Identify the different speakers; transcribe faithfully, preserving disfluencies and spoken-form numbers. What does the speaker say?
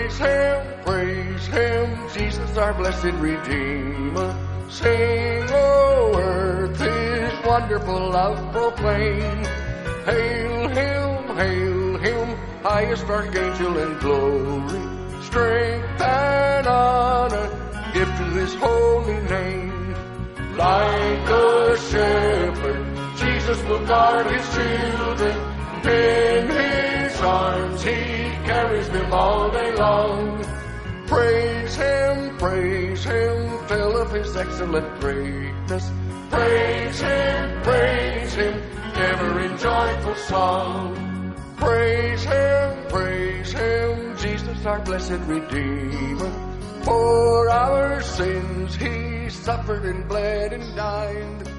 Speaker 1: Praise Him, praise Him, Jesus our blessed Redeemer. Sing, O earth, His wonderful love proclaim. Hail Him, hail Him, highest archangel in glory. Strength and honor give to His holy name. Like a shepherd, Jesus will guard His children. In His arms He carries them all day long. Praise Him, praise Him, tell of His excellent greatness. Praise Him, praise Him, ever in joyful song. Praise Him, praise Him, Jesus our blessed Redeemer. For our sins He suffered and bled and died.